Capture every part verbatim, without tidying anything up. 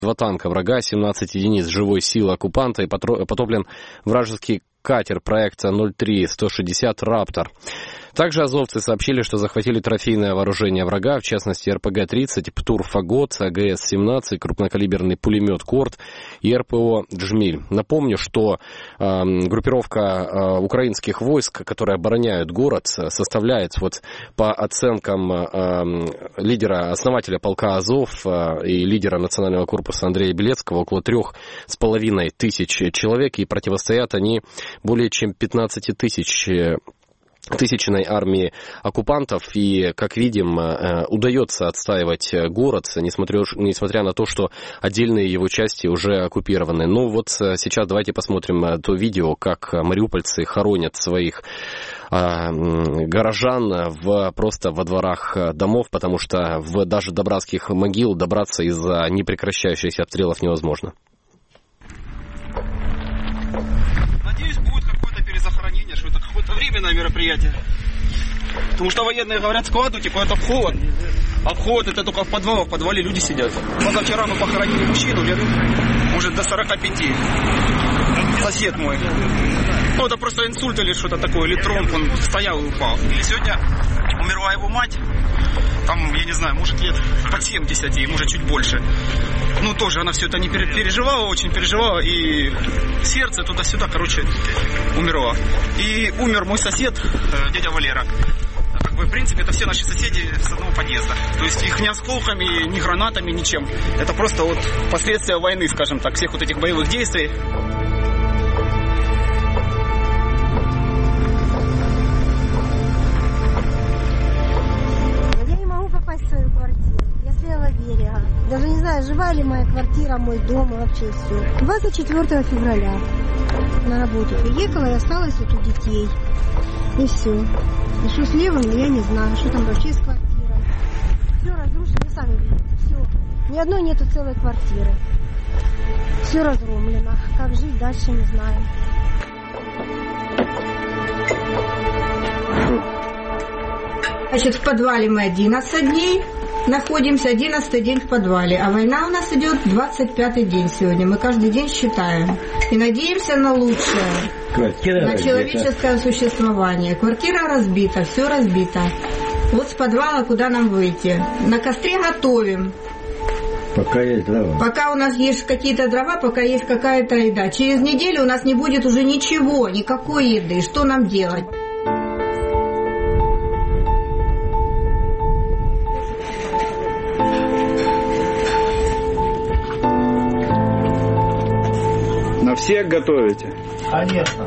Два танка врага, семнадцать единиц живой силы оккупанта и потоплен вражеский катер проекта ноль три сто шестьдесят «Раптор». Также азовцы сообщили, что захватили трофейное вооружение врага, в частности эр пэ гэ тридцать, ПТУР «Фагот», а гэ эс семнадцать, крупнокалиберный пулемет «Корт» и эр пэ о «Джмиль». Напомню, что э, группировка э, украинских войск, которые обороняют город, составляет вот по оценкам э, лидера, основателя полка «Азов» э, и лидера национального корпуса Андрея Белецкого около трех с половиной тысяч человек, и противостоят они более чем пятнадцати тысяч тысячной армии оккупантов, и, как видим, удается отстаивать город, несмотря, несмотря на то, что отдельные его части уже оккупированы. Но вот сейчас давайте посмотрим то видео, как мариупольцы хоронят своих горожан в, просто во дворах домов, потому что в, даже до братских могил добраться из-за непрекращающихся обстрелов невозможно. Надеюсь, будет какое-то перезахоронение, что это какое-то временное мероприятие. Потому что военные говорят складу, типа это вход. А вход это только в подвалах, в подвале люди сидят. Позавчера мы похоронили мужчину, лет, может, до сорока пяти. Сосед мой. Ну, это просто инсульт или что-то такое, или тромб, он стоял и упал. Или сегодня умерла его мать. Там, я не знаю, может, лет под семьдесят, и может, чуть больше. Ну, тоже она все это не переживала, очень переживала, и сердце туда-сюда, короче, умерла. И умер мой сосед, дядя Валера. Как бы, в принципе, это все наши соседи с одного подъезда. То есть их ни осколками, ни гранатами, ничем. Это просто вот последствия войны, скажем так, всех вот этих боевых действий. Даже не знаю, жива ли моя квартира, мой дом и вообще все. двадцать четвёртого февраля на работу приехала и осталась вот у детей. И все. И что с левым, я не знаю, что там вообще с квартирой. Все разрушено, вы сами видите, все. Ни одной нету целой квартиры. Все разгромлено. Как жить дальше, не знаю. Значит, в подвале мы одиннадцать дней. Находимся одиннадцатый день в подвале, а война у нас идет двадцать пятый день сегодня. Мы каждый день считаем и надеемся на лучшее, Квартира на человеческое разбита. Существование. Квартира разбита, все разбито. Вот с подвала куда нам выйти? На костре готовим. Пока есть дрова. Пока у нас есть какие-то дрова, пока есть какая-то еда. Через неделю у нас не будет уже ничего, никакой еды. Что нам делать? На всех готовите? Конечно.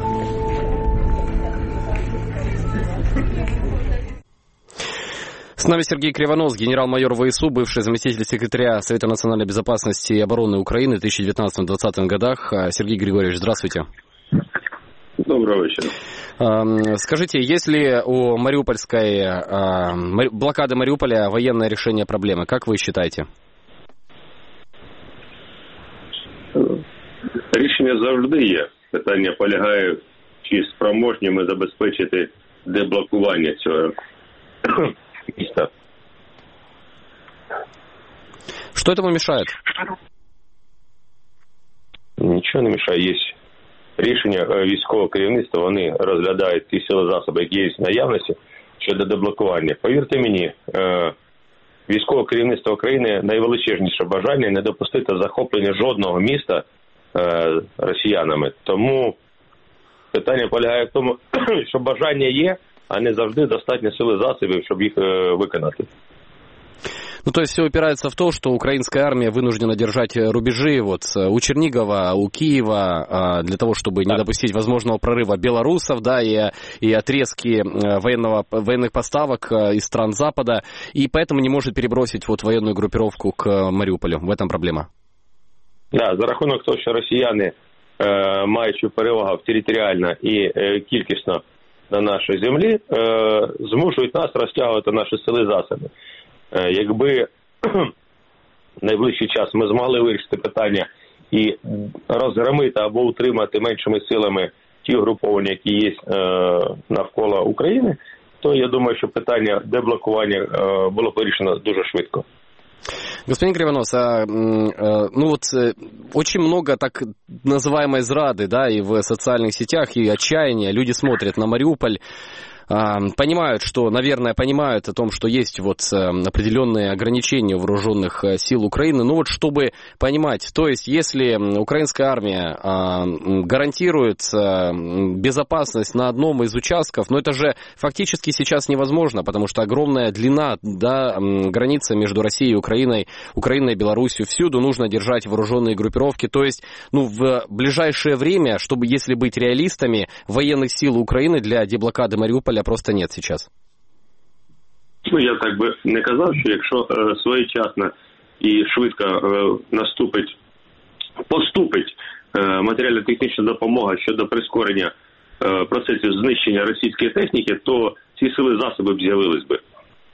С нами Сергей Кривонос, генерал-майор ВСУ, бывший заместитель секретаря Совета национальной безопасности и обороны Украины в две тысячи девятнадцатом-двадцатом годах. Сергей Григорьевич, здравствуйте. Доброго вечера. Скажите, есть ли у мариупольской блокады Мариуполя военное решение проблемы? Как вы считаете? Рішення завжди є. Питання полягає, чи спроможні ми забезпечити деблокування цього міста. Что этому мешает? Нічого не мішає. Є рішення військового керівництва, вони розглядають ті сили засоби, які є в наявності щодо деблокування. Повірте мені, військове керівництво України найвеличезніше бажання не допустити захоплення жодного міста росіянами. Тому питання полягає в тому, що бажання є, а не завжди достатньо сили засобів, щоб їх виконати. Ну, то есть все упирается в то, что украинская армия вынуждена держать рубежи вот у Чернигова, у Киева, для того, чтобы не допустить возможного прорыва белорусов, да, и, и отрезки военного, военных поставок из стран Запада, и поэтому не может перебросить вот военную группировку к Маріуполю. В этом проблема. Да, за рахунок того, що росіяни, е, маючи перевагу територіально і е, кількісно на нашій землі, е, змушують нас розтягувати наші сили засоби. Е, якби в найближчий час ми змогли вирішити питання і розгромити або утримати меншими силами ті угруповання, які є е, навколо України, то я думаю, що питання деблокування е, було вирішено дуже швидко. Господин Кривонос, а, ну вот очень много так называемой зрады, да, и в социальных сетях, и отчаяния. Люди смотрят на Мариуполь, понимают, что, наверное, понимают о том, что есть вот определенные ограничения вооруженных сил Украины. Ну вот чтобы понимать, то есть если украинская армия гарантирует безопасность на одном из участков, но это же фактически сейчас невозможно, потому что огромная длина, да, граница между Россией и Украиной, Украиной и Беларусью, всюду нужно держать вооруженные группировки. То есть, ну, в ближайшее время, чтобы, если быть реалистами, военных сил Украины для деблокади Маріуполя просто нет сейчас. Ну, я так би не казав, що якщо е, своєчасно і швидко е, наступить, поступить е, матеріально-технічна допомога щодо прискорення е, процесів знищення російської техніки, то ці сили засоби б з'явились би.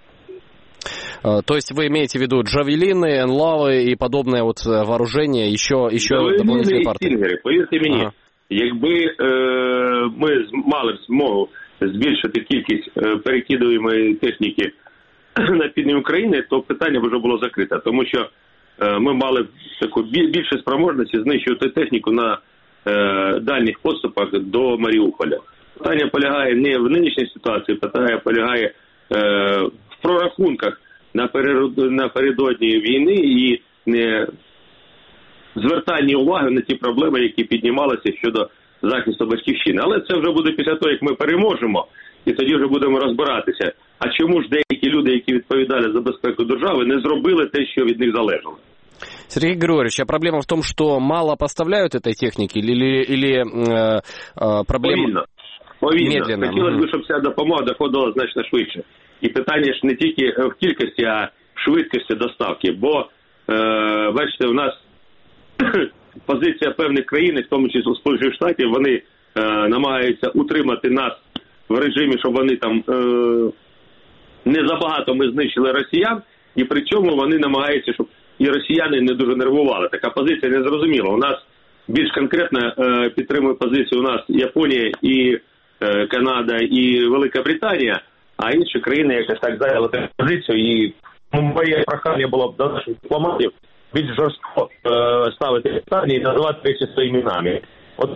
То есть вы имеете в виду джавелины, энлавы и подобное вот вооружение, еще, еще дополнительные парты? Стінгери, повірте мені, ага. Якби е, ми мали змогу збільшити кількість е, перекидуємої техніки на південь України, то питання вже було закрите, тому що е, ми мали таку більше спроможності знищувати техніку на е, дальніх підступах до Маріуполя. Питання полягає не в нинішній ситуації, питання полягає е, в прорахунках напередодні війни і не звертання уваги на ті проблеми, які піднімалися щодо захисту батьківщини. Але це вже буде після того, як ми переможемо, і тоді вже будемо розбиратися. А чому ж деякі люди, які відповідали за безпеку держави, не зробили те, що від них залежало? Сергей Григорьевич, а проблема в том, что мало поставляют этой техники, или, или э, э, проблема... Повільно. Повільно. Хотілося б, щоб ця допомога доходила значно швидше. І питання ж не тільки в кількості, а в швидкості доставки. Бо, е, бачите, у нас позиція певних країн, в тому числі Сполучених Штатів, вони е, намагаються утримати нас в режимі, щоб вони там е, не забагато ми знищили росіян, і при цьому вони намагаються, щоб і росіяни не дуже нервували. Така позиція не зрозуміла. У нас більш конкретно е, підтримує позицію у нас Японія і е, Канада і Велика Британія, а інші країни якось так зайняли таку позицію. І моє прохання було б до наших дипломатів більш жорстко э, ставити питання и называть речи своими именами. Вот.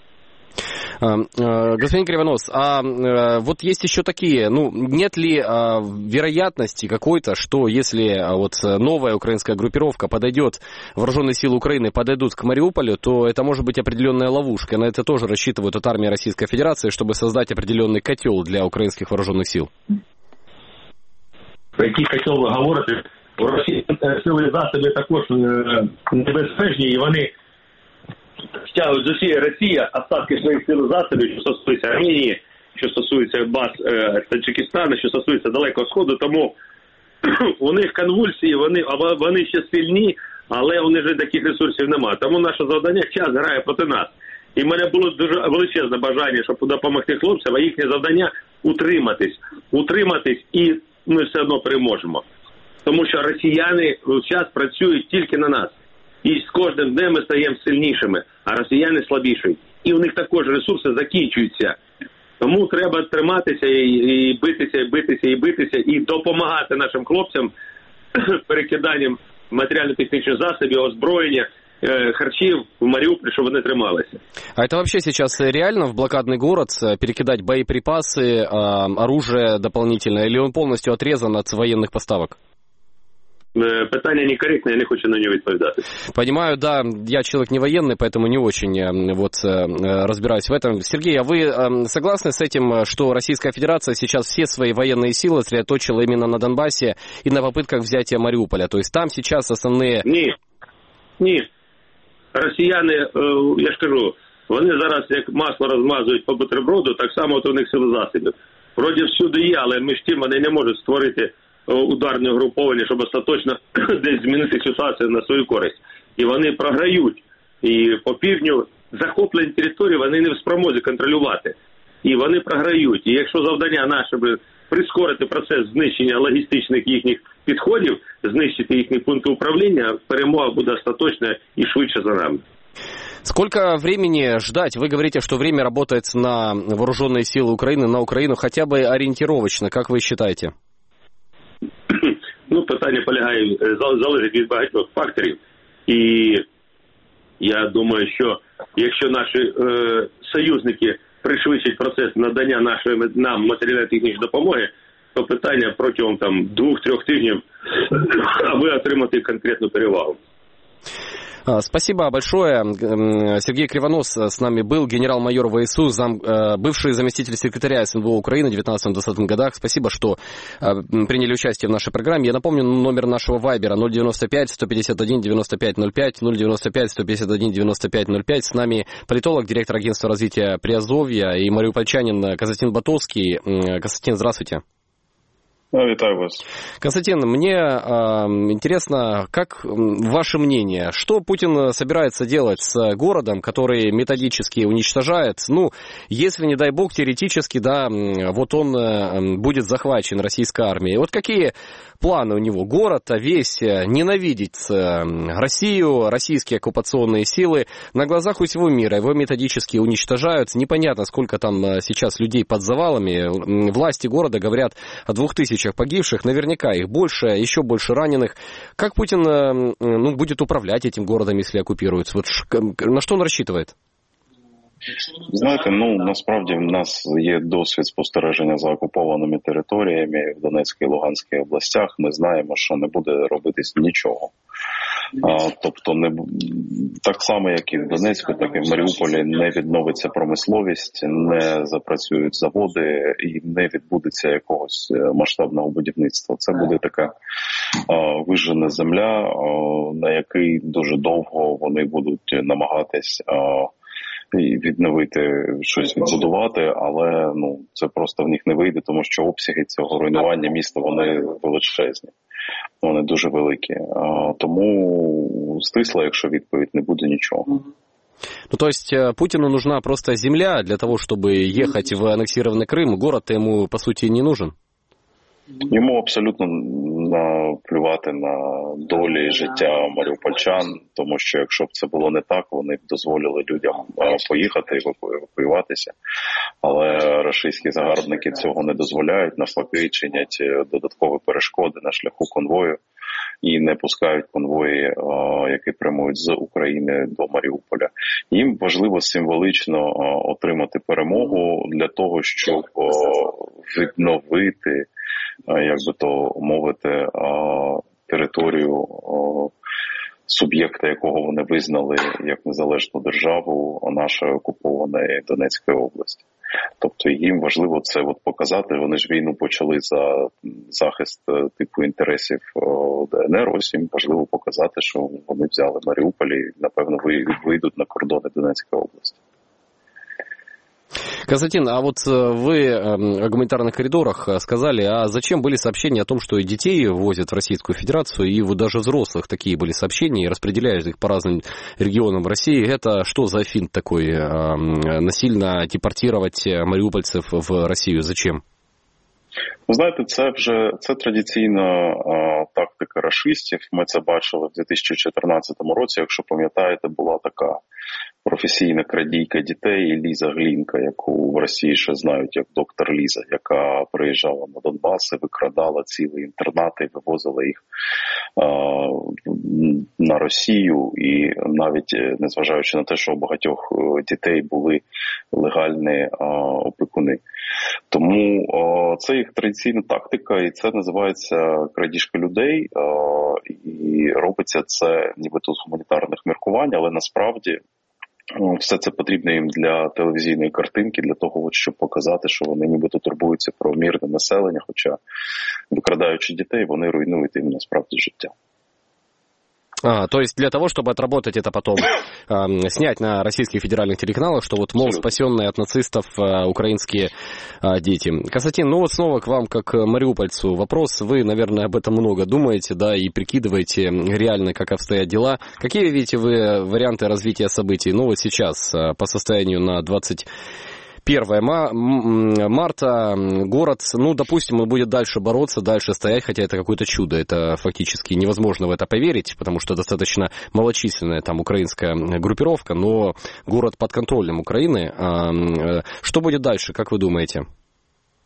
Господин Кривонос, а вот есть еще такие, ну, нет ли а, вероятности какой-то, что если а, вот новая украинская группировка подойдет, вооруженные силы Украины подойдут к Мариуполю, то это может быть определенная ловушка. На это тоже рассчитывают от армии Российской Федерации, чтобы создать определенный котел для украинских вооруженных сил. Про який котел ви говорите? У Росії сили засоби також небезпечні, і вони стягують з усієї Росії остатки своїх сил засобів, що стосується Арменії, що стосується баз е, Таджикистану, що стосується Далекого Сходу. Тому у них конвульсії, вони, вони ще сильні, але у них вже таких ресурсів немає. Тому наше завдання час грає проти нас. І в мене було дуже величезне бажання, щоб допомогти хлопцям, а їхнє завдання утриматись. Утриматись, і ми все одно переможемо. Тому що росіяни час працюють тільки на нас. І з кожним днем ми стаємо сильнішими, а росіяни слабіші. І у них також ресурси закінчуються. Тому треба триматися і, і битися, і битися, і битися, і допомагати нашим хлопцям перекиданням матеріально-технічних засобів, озброєння, харчів в Маріуполі, щоб вони трималися. А это вообще сейчас реально в блокадный город перекидать боеприпасы, оружие дополнительное, или он полностью отрезан от военных поставок? Питання некорректне, я не хочу на нього відповідати. Понимаю, да, я человек не военный, поэтому не очень вот разбираюсь в этом. Сергей, а вы согласны с этим, что Российская Федерация сейчас все свои военные силы сосредоточила именно на Донбассе и на попытках взятия Мариуполя? То есть там сейчас основные... Ні, ні. Росіяни, я ж кажу, вони зараз як масло розмазують по бутерброду, так само от у них сили засобів. Вроді всюди є, але між тим вони не можуть створити ударне угруповання, щоб остаточно десь змінити ситуацію на свою користь. І вони програють. І по півдню захоплені території вони не в спромозі контролювати. І вони програють. І якщо завдання наше би прискорити процес знищення логістичних їхніх підходів, знищити їхні пункти управління, перемога буде остаточна і швидше за нами. Сколько времени ждать? Вы говорите, что время работает на вооруженные силы Украины, на Украину хотя бы ориентировочно. Как вы считаете? Ну, питання полягає, залежить від багатьох факторів. І я думаю, що якщо наші е, союзники пришвидшать процес надання нашої нам матеріально-технічної допомоги, то питання протягом там двох-трьох тижнів, аби отримати конкретну перевагу. Спасибо большое. Сергей Кривонос с нами был, генерал-майор ВСУ, зам, бывший заместитель секретаря СНБО Украины в девятнадцатом-двадцатом годах. Спасибо, что приняли участие в нашей программе. Я напомню номер нашего вайбера ноль девяносто пять сто пятьдесят один девяносто пять ноль пять, ноль девяносто пять сто пятьдесят один девяносто пять ноль пять. С нами политолог, директор агентства развития Приазовья и мариупольчанин Константин Ботовский. Константин, здравствуйте. Витаю вас. Константин, мне э, интересно, как ваше мнение, что Путин собирается делать с городом, который методически уничтожает? Ну, если, не дай бог, теоретически, да, вот он э, будет захвачен российской армией. Вот какие планы у него? Город весь ненавидит Россию, российские оккупационные силы. На глазах у всего мира его методически уничтожают. Непонятно, сколько там сейчас людей под завалами. Власти города говорят о двух тысячах погибших. Наверняка их больше, еще больше раненых. Как Путин ну, будет управлять этим городом, если оккупируется? Вот на что он рассчитывает? Знаєте, ну насправді в нас є досвід спостереження за окупованими територіями в Донецькій і Луганській областях. Ми знаємо, що не буде робитись нічого. А, тобто не так само, як і в Донецьку, так і в Маріуполі не відновиться промисловість, не запрацюють заводи і не відбудеться якогось масштабного будівництва. Це буде така а, вижжена земля, а, на якій дуже довго вони будуть намагатись а, і відновити щось, відбудувати, але ну це просто в них не вийде, тому що обсяги цього руйнування міста, вони величезні, вони дуже великі. А, тому стисла, якщо відповідь, не буде нічого. Ну, то есть Путину нужна просто земля для того, чтобы ехать в аннексированный Крым, город-то ему, по сути, не нужен? Йому абсолютно наплювати на долі життя маріупольчан, тому що якщо б це було не так, вони б дозволили людям поїхати і евакуюватися. Але російські загарбники цього не дозволяють, навпаки чинять додаткові перешкоди на шляху конвою і не пускають конвої, які прямують з України до Маріуполя. Їм важливо символічно отримати перемогу для того, щоб відновити, як би то мовити, територію суб'єкта, якого вони визнали як незалежну державу, нашої окупованої Донецької області. Тобто їм важливо це от показати. Вони ж війну почали за захист типу інтересів ДНР. Ось їм важливо показати, що вони взяли Маріуполь і, напевно, вийдуть на кордони Донецької області. Константин, а вот вы о гуманитарных коридорах сказали, а зачем были сообщения о том, что и детей возят в Российскую Федерацию, и вот даже взрослых такие были сообщения, и распределяют их по разным регионам России? Это что за финт такой, насильно депортировать мариупольцев в Россию? Зачем? Ви знаєте, це вже це традиційна а, тактика рашистів. Ми це бачили в дві тисячі чотирнадцятому році. Якщо пам'ятаєте, була така професійна крадійка дітей Ліза Глінка, яку в Росії ще знають як доктор Ліза, яка приїжджала на Донбас і викрадала цілі інтернати, вивозила їх а, на Росію. І навіть незважаючи на те, що у багатьох дітей були легальні а, опікуни. Тому а, це їх традиційна тактика, і це називається крадіжка людей. А, і робиться це нібито з гуманітарних міркувань, але насправді все це потрібно їм для телевізійної картинки, для того, щоб показати, що вони нібито турбуються про мирне населення, хоча, викрадаючи дітей, вони руйнують їм насправді життя. А, то есть для того, чтобы отработать это потом, э, снять на российских федеральных телеканалах, что вот, мол, спасенные от нацистов э, украинские э, дети. Константин, ну вот снова к вам, как мариупольцу, вопрос. Вы, наверное, об этом много думаете, да, и прикидываете реально, как обстоят дела. Какие видите вы варианты развития событий? Ну вот сейчас, э, по состоянию на двадцать первое марта, город, ну, допустим, он будет дальше бороться, дальше стоять, хотя это какое-то чудо, это фактически невозможно в это поверить, потому что достаточно малочисленная там украинская группировка, но город под контролем Украины. Что будет дальше, как вы думаете?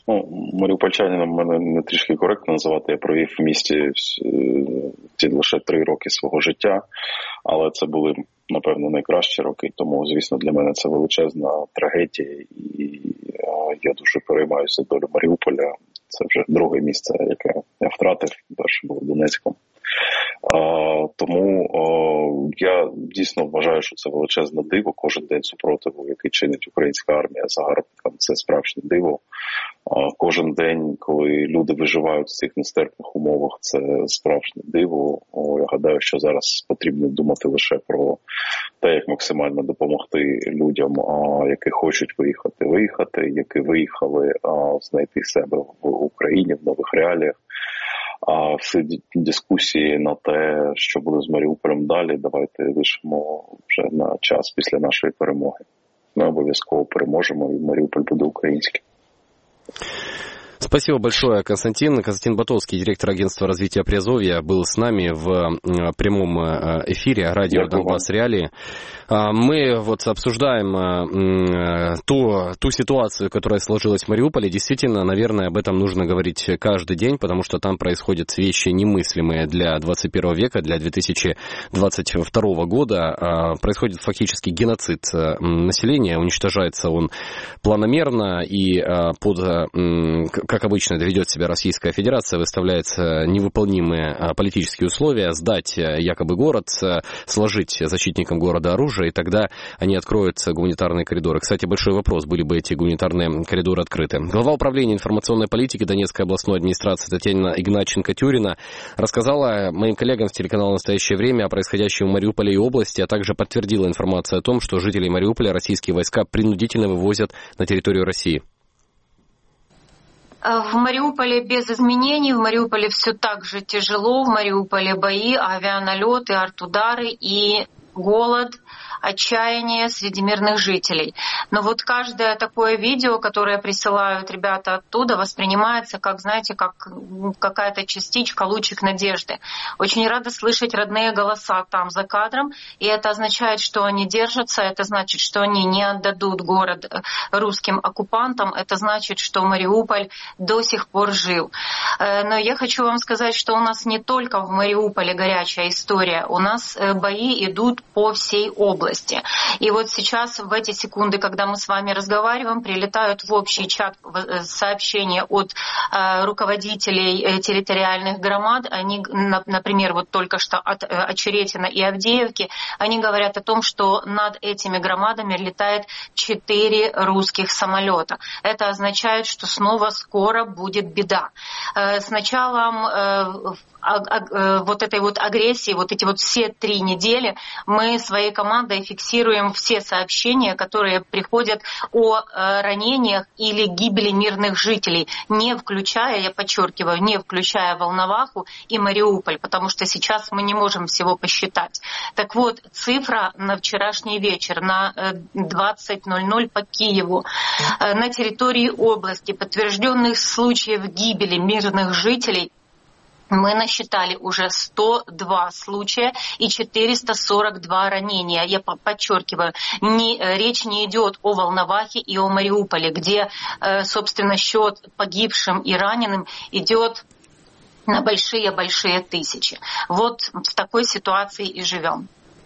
Ну, маріупольчанином мене не трішки коректно називати. Я провів в місті ті лише три роки свого життя, але це були, напевно, найкращі роки. Тому, звісно, для мене це величезна трагедія, і я дуже переймаюся долю Маріуполя. Це вже друге місце, яке я втратив, перше було Донецьком. А, тому а, я дійсно вважаю, що це величезне диво. Кожен день супротиву, який чинить українська армія загарбникам, це справжнє диво. А, кожен день, коли люди виживають в цих нестерпних умовах, це справжнє диво. О, я гадаю, що зараз потрібно думати лише про те, як максимально допомогти людям, а, які хочуть виїхати, виїхати, які виїхали, а, знайти себе в Україні, в нових реаліях. А всі дискусії на те, що буде з Маріуполем далі, давайте лишимо вже на час після нашої перемоги. Ми обов'язково переможемо, і Маріуполь буде український. Спасибо большое, Константин. Константин Батовский, директор агентства развития Приазовья, был с нами в прямом эфире радио «Донбасс Реалии». Мы вот обсуждаем ту, ту ситуацию, которая сложилась в Мариуполе. Действительно, наверное, об этом нужно говорить каждый день, потому что там происходят вещи немыслимые для двадцать первого века, для две тысячи двадцать второго года. Происходит фактически геноцид населения, уничтожается он планомерно и под... как обычно это ведет себя Российская Федерация, выставляются невыполнимые политические условия, сдать якобы город, сложить защитникам города оружие, и тогда они откроют гуманитарные коридоры. Кстати, большой вопрос, были бы эти гуманитарные коридоры открыты. Глава управления информационной политики Донецкой областной администрации Татьяна Игнатченко-Тюрина рассказала моим коллегам с телеканала «Настоящее время» о происходящем в Мариуполе и области, а также подтвердила информацию о том, что жителей Мариуполя российские войска принудительно вывозят на территорию России. В Мариуполе без изменений, в Мариуполе все так же тяжело, в Мариуполе бои, авианалеты, артудары и голод, отчаяние среди мирных жителей. Но вот каждое такое видео, которое присылают ребята оттуда, воспринимается как, знаете, как какая-то частичка, лучик надежды. Очень рада слышать родные голоса там за кадром, и это означает, что они держатся, это значит, что они не отдадут город русским оккупантам, это значит, что Мариуполь до сих пор жив. Но я хочу вам сказать, что у нас не только в Мариуполе горячая история, у нас бои идут по всей области. И вот сейчас, в эти секунды, когда мы с вами разговариваем, прилетают в общий чат сообщения от э, руководителей э, территориальных громад. Они, на, например, вот только что от э, Очеретина и Авдеевки, они говорят о том, что над этими громадами летает четыре русских самолета. Это означает, что снова скоро будет беда. Э, с началом э, а, а, вот этой вот агрессии, вот эти вот все три недели, мы своей командой фиксируем все сообщения, которые приходят о э, ранениях или гибели мирных жителей, не включая, я подчеркиваю, не включая Волноваху и Мариуполь, потому что сейчас мы не можем всего посчитать. Так вот, цифра на вчерашний вечер, на двадцать ноль ноль по Киеву, э, на территории области подтвержденных случаев гибели мирных жителей мы насчитали уже сто два случая и четыреста сорок два ранения. Я подчеркиваю, не, речь не идет о Волновахе и о Мариуполе, где, собственно, счет погибшим и раненым идет на большие-большие тысячи. Вот в такой ситуации и живем.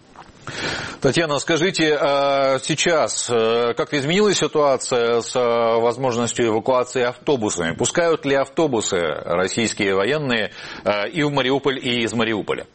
Татьяна, скажите, сейчас как-то изменилась ситуация с возможностью эвакуации автобусами? Пускают ли автобусы российские военные и в Мариуполь, и из Мариуполя?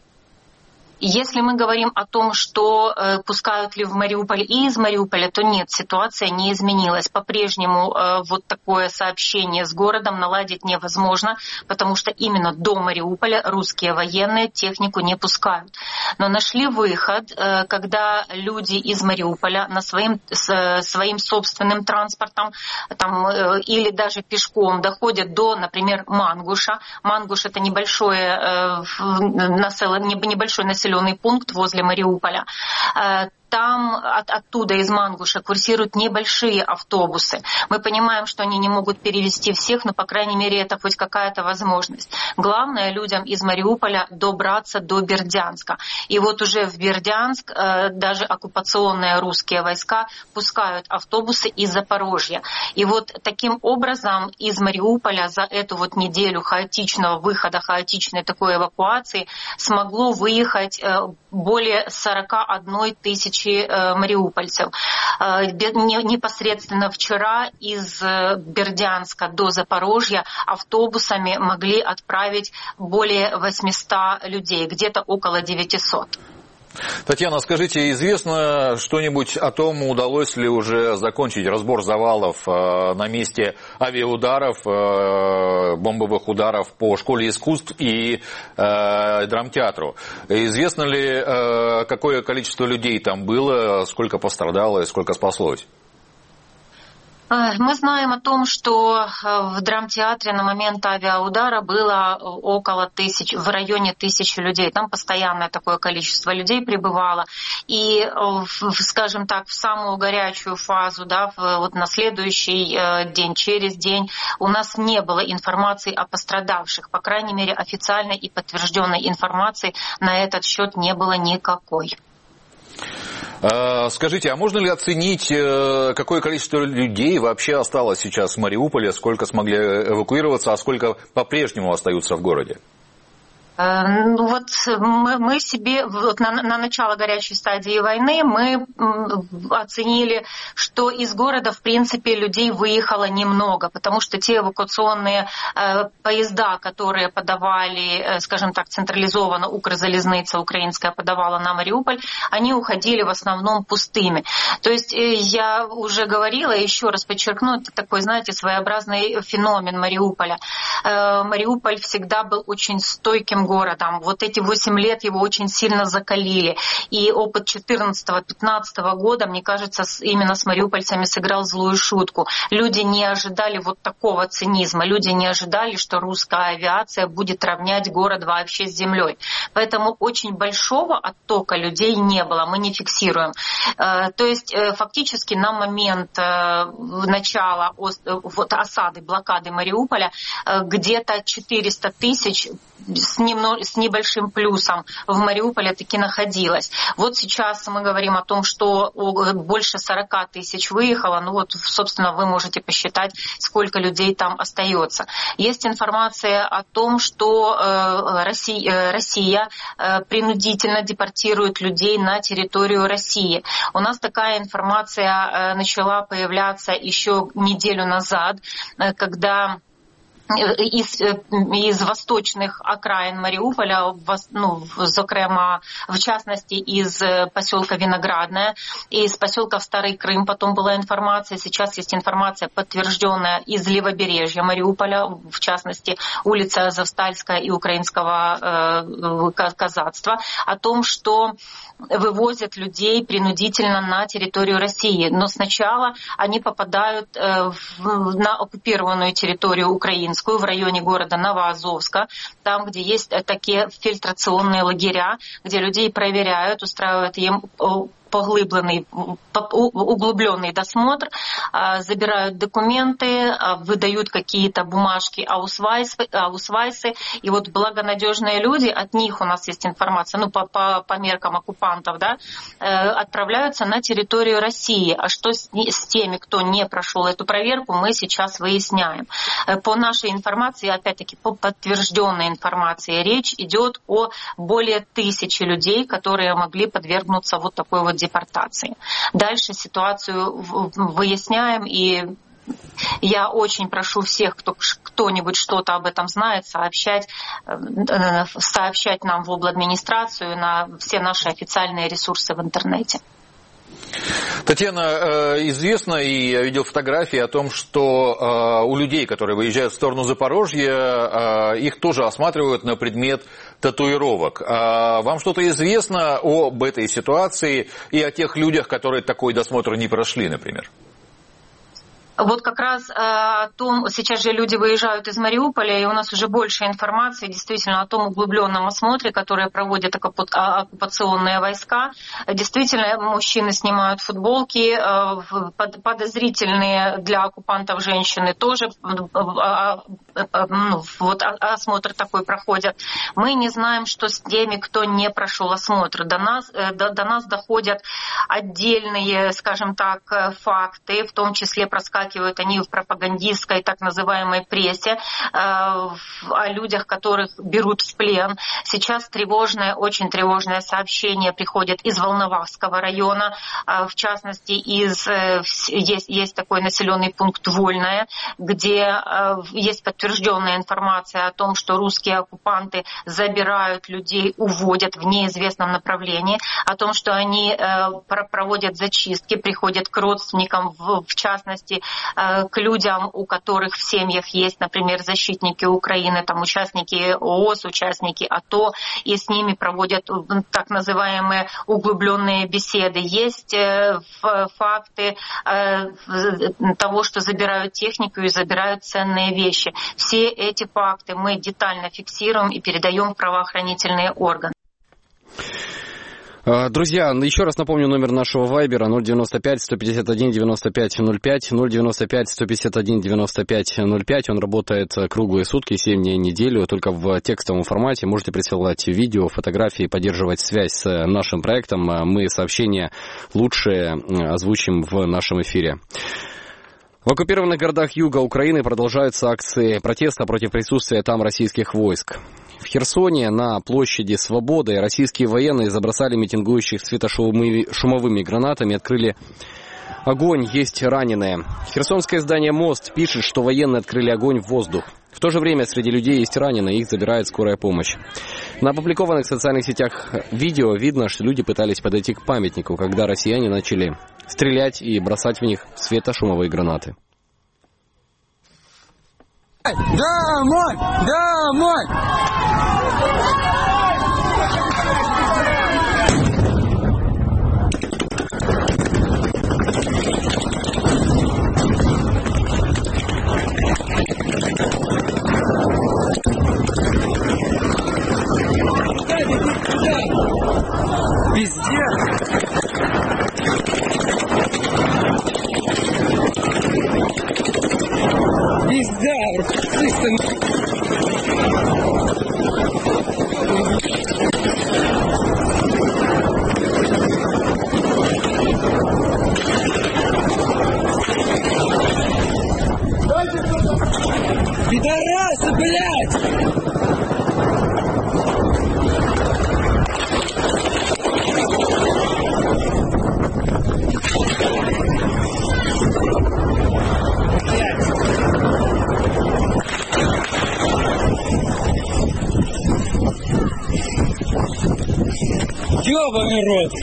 Если мы говорим о том, что э, пускают ли в Мариуполь и из Мариуполя, то нет, ситуация не изменилась. По-прежнему э, вот такое сообщение с городом наладить невозможно, потому что именно до Мариуполя русские военные технику не пускают. Но нашли выход, э, когда люди из Мариуполя на своим, с, своим собственным транспортом там, э, или даже пешком доходят до, например, Мангуша. Мангуш — это небольшое, э, население, небольшой населенный пункт возле Мариуполя. Там от, оттуда из Мангуша курсируют небольшие автобусы. Мы понимаем, что они не могут перевезти всех, но, по крайней мере, это хоть какая-то возможность. Главное людям из Мариуполя добраться до Бердянска. И вот уже в Бердянск э, даже оккупационные русские войска пускают автобусы из Запорожья. И вот таким образом из Мариуполя за эту вот неделю хаотичного выхода, хаотичной такой эвакуации смогло выехать э, более сорок одной тысячи э, мариупольцев. Э, непосредственно вчера из Бердянска до Запорожья автобусами могли отправить более восемьсот людей, где-то около девятисот. Татьяна, скажите, известно что-нибудь о том, удалось ли уже закончить разбор завалов э, на месте авиаударов, э, бомбовых ударов по школе искусств и э, драмтеатру? Известно ли, э, какое количество людей там было, сколько пострадало и сколько спаслось? Мы знаем о том, что в драмтеатре на момент авиаудара было около тысяч, в районе тысячи людей. Там постоянное такое количество людей пребывало. И, скажем так, в самую горячую фазу, да, вот на следующий день, через день, у нас не было информации о пострадавших. По крайней мере, официальной и подтвержденной информации на этот счет не было никакой. Скажите, а можно ли оценить, какое количество людей вообще осталось сейчас в Мариуполе, сколько смогли эвакуироваться, а сколько по-прежнему остаются в городе? Ну вот мы, мы себе вот на, на начало горячей стадии войны мы оценили, что из города в принципе людей выехало немного, потому что те эвакуационные э, поезда, которые подавали, э, скажем так, централизованно Укрзалезница украинская подавала на Мариуполь, они уходили в основном пустыми. То есть э, я уже говорила, еще раз подчеркну, это такой, знаете, своеобразный феномен Мариуполя. Э, Мариуполь всегда был очень стойким городом. Вот эти восемь лет его очень сильно закалили. И опыт четырнадцатого-пятнадцатого года, мне кажется, именно с мариупольцами сыграл злую шутку. Люди не ожидали вот такого цинизма. Люди не ожидали, что русская авиация будет равнять город вообще с землей. Поэтому очень большого оттока людей не было. Мы не фиксируем. То есть фактически на момент начала вот осады, блокады Мариуполя где-то четыреста тысяч с, немно, с небольшим плюсом в Мариуполе таки находилось. Вот сейчас мы говорим о том, что больше сорок тысяч выехало. Ну вот, собственно, вы можете посчитать, сколько людей там остается. Есть информация о том, что э, Россия, Россия э, принудительно депортирует людей на территорию России. У нас такая информация э, начала появляться еще неделю назад, э, когда Із, із восточних окраїн Маріуполя, ну, зокрема, в частности, из поселка Виноградное, из поселка Старый Крым, потом была информация, сейчас есть информация, подтвержденная из левобережья Мариуполя, в частности, улица Азовстальская и Украинского э, казацтва, о том, что вывозят людей принудительно на территорию России. Но сначала они попадают э, в, на оккупированную территорию украинскую, в районе города Новоазовска, там, где есть такие фильтрационные лагеря, где людей проверяют, устраивают им поглубленный, углубленный досмотр, забирают документы, выдают какие-то бумажки, аусвайсы, аусвайсы. И вот благонадежные люди, от них у нас есть информация, ну, по, по, по меркам оккупантов, да, отправляются на территорию России. А что с, с теми, кто не прошел эту проверку, мы сейчас выясняем. По нашей информации, опять-таки, по подтвержденной информации, речь идет о более тысячи людей, которые могли подвергнуться вот такой вот депортации. Дальше ситуацию выясняем, и я очень прошу всех, кто кто-нибудь что-то об этом знает, сообщать, сообщать нам в обладминистрацию, на все наши официальные ресурсы в интернете. Татьяна, известно, и я видел фотографии о том, что у людей, которые выезжают в сторону Запорожья, их тоже осматривают на предмет татуировок. Вам что-то известно об этой ситуации и о тех людях, которые такой досмотр не прошли, например? Вот как раз э, о том, сейчас же люди выезжают из Мариуполя, и у нас уже больше информации действительно о том углубленном осмотре, который проводят оккупационные войска. Действительно, мужчины снимают футболки, э, подозрительные для оккупантов женщины тоже э, э, ну, вот осмотр такой проходят. Мы не знаем, что с теми, кто не прошел осмотр. До нас, э, до, до нас доходят отдельные, скажем так, факты, в том числе проскакивают они в пропагандистской так называемой прессе, э, о людях, которых берут в плен. Сейчас тревожное, очень тревожное сообщение приходит из Волновахского района, э, в частности, из, э, есть, есть такой населенный пункт Вольное, где э, есть подтвержденная информация о том, что русские оккупанты забирают людей, уводят в неизвестном направлении, о том, что они э, проводят зачистки, приходят к родственникам, в, в частности, э, к людям, у которых в семьях есть, например, защитники Украины, там участники ООС, участники АТО, и с ними проводят так называемые углубленные беседы. Есть э, факты э, того, что забирают технику и забирают ценные вещи. Все эти факты мы детально фиксируем и передаем в правоохранительные органы. Друзья, еще раз напомню номер нашего вайбера ноль девяносто пять сто пятьдесят один девяносто пять ноль пять, ноль девяносто пять сто пятьдесят один девяносто пять ноль пять. Он работает круглые сутки, семь дней в неделю, только в текстовом формате. Можете присылать видео, фотографии, поддерживать связь с нашим проектом. Мы сообщения лучше озвучим в нашем эфире. В оккупированных городах юга Украины продолжаются акции протеста против присутствия там российских войск. В Херсоне на площади Свободы российские военные забросали митингующих светошумовыми гранатами и открыли огонь, есть раненые. Херсонское издание «Мост» пишет, что военные открыли огонь в воздух. В то же время среди людей есть раненые, их забирает скорая помощь. На опубликованных в социальных сетях видео видно, что люди пытались подойти к памятнику, когда россияне начали стрелять и бросать в них светошумовые гранаты. Домой! Домой! Пиздец! Пизда! Пидорасы, блядь! Ёбаный рот!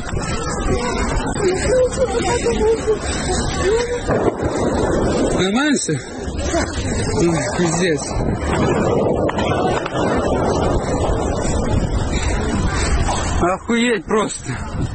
Нормально все? Пиздец. Охуеть просто.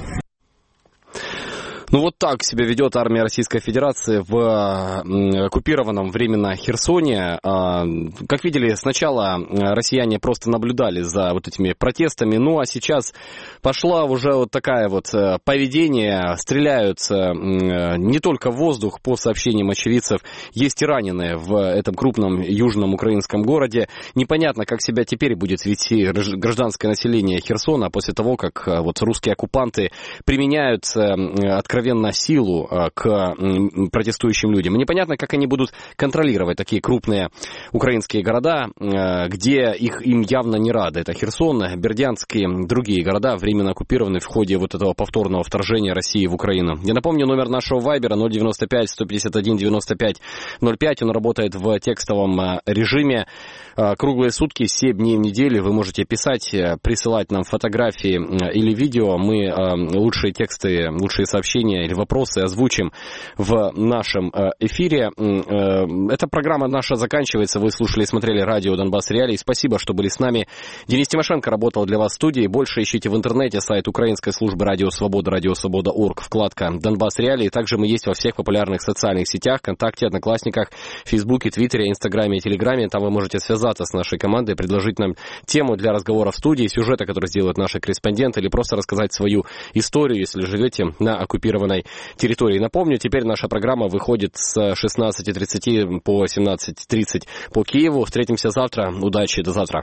Ну вот так себя ведет армия Российской Федерации в оккупированном временно Херсоне. Как видели, сначала россияне просто наблюдали за вот этими протестами, ну а сейчас пошла уже вот такая вот поведение. Стреляют не только в воздух, по сообщениям очевидцев, есть и раненые в этом крупном южном украинском городе. Непонятно, как себя теперь будет вести гражданское население Херсона после того, как вот русские оккупанты применяют откровенно силу к протестующим людям. И непонятно, как они будут контролировать такие крупные украинские города, где их им явно не рады. Это Херсон, Бердянск и другие города, временно оккупированы в ходе вот этого повторного вторжения России в Украину. Я напомню, номер нашего вайбера ноль девяносто пять сто пятьдесят один девяносто пять ноль пять. Он работает в текстовом режиме. Круглые сутки, семь дней в неделю. Вы можете писать, присылать нам фотографии или видео. Мы лучшие тексты, лучшие сообщения сообщения или вопросы озвучим в нашем эфире. Эта программа наша заканчивается. Вы слушали и смотрели радио «Донбасс Реалии». Спасибо, что были с нами. Денис Тимошенко работал для вас в студии. Больше ищите в интернете сайт украинской службы «Радио Свобода», радио свобода точка орг, вкладка «Донбасс Реалии». Также мы есть во всех популярных социальных сетях, ВКонтакте, Одноклассниках, Фейсбуке, Твиттере, Инстаграме и Телеграме. Там вы можете связаться с нашей командой, предложить нам тему для разговора в студии, сюжеты, которые сделают наши корреспонденты, или просто рассказать свою историю, если живете на оккупированной территории. Напомню, теперь наша программа выходит с шестнадцати тридцати по семнадцать тридцать по Киеву. Встретимся завтра. Удачи, до завтра.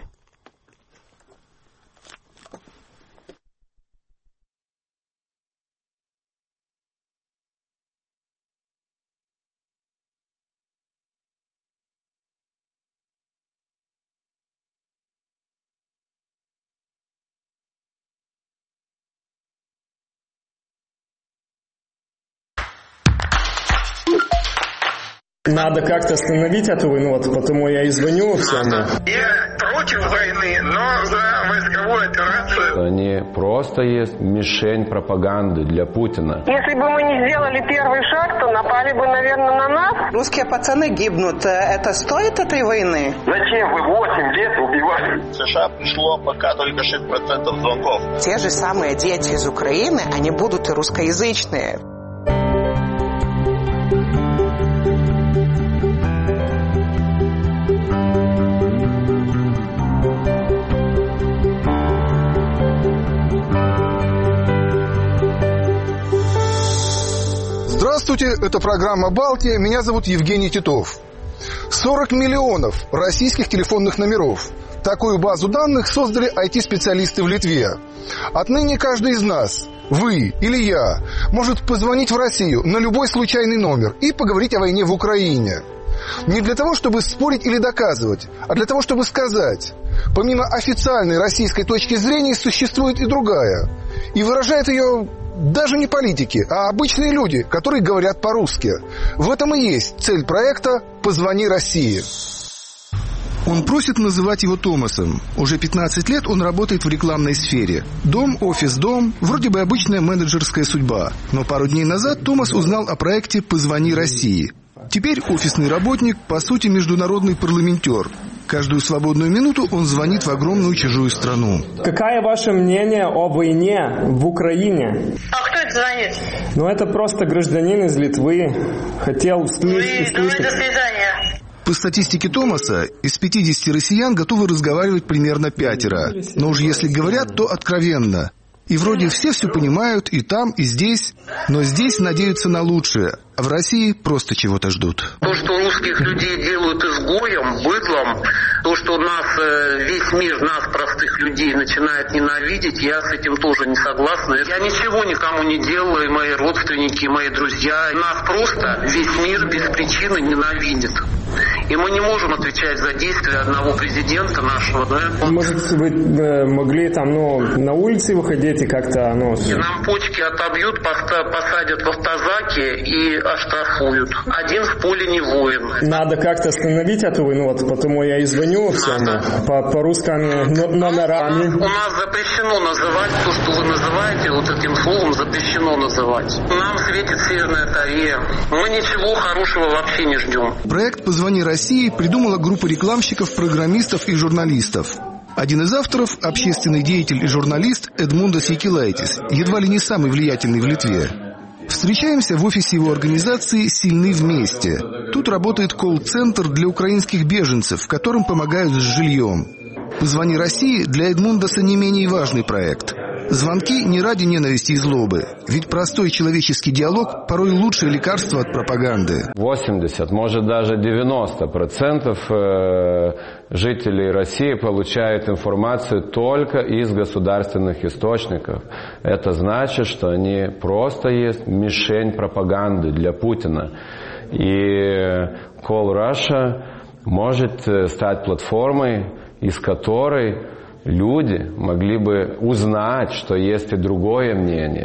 Надо как-то остановить эту войну, вот потому я и звоню всем. Я против войны, но за войсковую операцию. Они просто есть мишень пропаганды для Путина. Если бы мы не сделали первый шаг, то напали бы, наверное, на нас. Русские пацаны гибнут. Это стоит этой войны? Зачем вы восемь лет убивали? В США пришло пока только шесть процентов звонков. Те же самые дети из Украины, они будут и русскоязычные. Здравствуйте, это программа «Балтия». Меня зовут Евгений Титов. сорок миллионов российских телефонных номеров. Такую базу данных создали ай ти-специалисты в Литве. Отныне каждый из нас, вы или я, может позвонить в Россию на любой случайный номер и поговорить о войне в Украине. Не для того, чтобы спорить или доказывать, а для того, чтобы сказать: помимо официальной российской точки зрения существует и другая. И выражает ее даже не политики, а обычные люди, которые говорят по-русски. В этом и есть цель проекта «Позвони России». Он просит называть его Томасом. Уже пятнадцать лет он работает в рекламной сфере. Дом, офис, дом. Вроде бы обычная менеджерская судьба. Но пару дней назад Томас узнал о проекте «Позвони России». Теперь офисный работник, по сути, международный парламентер. Каждую свободную минуту он звонит в огромную чужую страну. Какое ваше мнение о войне в Украине? А кто это звонит? Ну, это просто гражданин из Литвы. Хотел услышать... Ну, до свидания. По статистике Томаса, из пятидесяти россиян готовы разговаривать примерно пятеро. Но уж если говорят, то откровенно. И вроде все все понимают и там, и здесь. Но здесь надеются на лучшее. А в России просто чего-то ждут. То, что русских людей делают изгоем, быдлом, то, что нас, весь мир, нас, простых людей, начинает ненавидеть, я с этим тоже не согласна. Я ничего никому не делаю, и мои родственники, и мои друзья. Нас просто весь мир без причины ненавидит. И мы не можем отвечать за действия одного президента нашего, да? Может, вы э, могли там, ну, на улице выходить и как-то, ну... И нам почки отобьют, посадят в автозаки и оштрафуют. Один в поле не воин. Надо как-то остановить эту войну, вот потому я и звоню всем по, по русскими номерами. У нас запрещено называть то, что вы называете, вот этим словом запрещено называть. Нам светит Северная Корея. Мы ничего хорошего вообще не ждем. Проект «Позвони России» придумала группа рекламщиков, программистов и журналистов. Один из авторов – общественный деятель и журналист Эдмундас Якилайтис, едва ли не самый влиятельный в Литве. Встречаемся в офисе его организации «Сильны вместе». Тут работает колл-центр для украинских беженцев, которым помогают с жильем. «Позвони России» для Эдмундаса не менее важный проект. Звонки не ради ненависти и злобы, ведь простой человеческий диалог порой лучшее лекарство от пропаганды. восемьдесят, может даже девяносто процентов жителей России получают информацию только из государственных источников. Это значит, что они просто есть мишень пропаганды для Путина. И Call Russia может стать платформой, из которой люди могли бы узнать, что есть и другое мнение.